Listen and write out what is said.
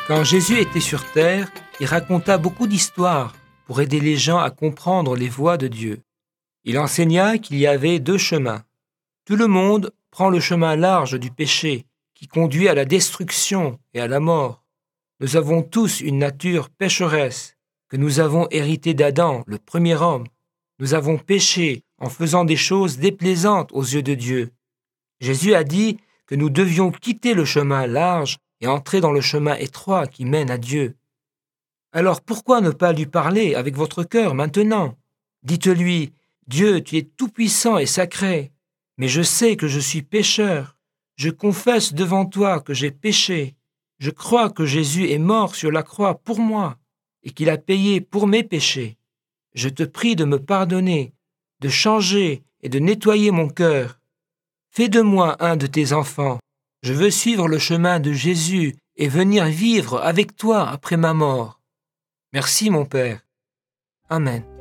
Quand Jésus était sur terre, il raconta beaucoup d'histoires pour aider les gens à comprendre les voies de Dieu. Il enseigna qu'il y avait deux chemins. Tout le monde prend le chemin large du péché qui conduit à la destruction et à la mort. Nous avons tous une nature pécheresse que nous avons héritée d'Adam, le premier homme. Nous avons péché en faisant des choses déplaisantes aux yeux de Dieu. Jésus a dit que nous devions quitter le chemin large et entrer dans le chemin étroit qui mène à Dieu. Alors pourquoi ne pas lui parler avec votre cœur maintenant? Dites-lui, Dieu, tu es tout-puissant et sacré, mais je sais que je suis pécheur. Je confesse devant toi que j'ai péché. Je crois que Jésus est mort sur la croix pour moi et qu'il a payé pour mes péchés. Je te prie de me pardonner, de changer et de nettoyer mon cœur. Fais de moi un de tes enfants. Je veux suivre le chemin de Jésus et venir vivre avec toi après ma mort. Merci mon Père. Amen.